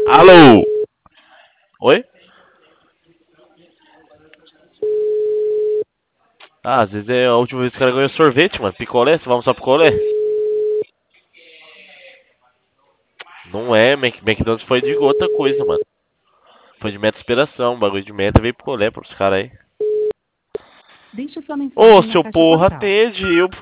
Alô? Oi? Ah, às vezes é a última vez que o cara ganhou sorvete, mano. Picolé? Você vai almoçar picolé? Não é, McDonald's foi de outra coisa, mano. Foi de meta superação, bagulho de meta veio picolé pros caras aí. Deixe sua Ô, mensagem na seu caixa porra, postal. atende, eu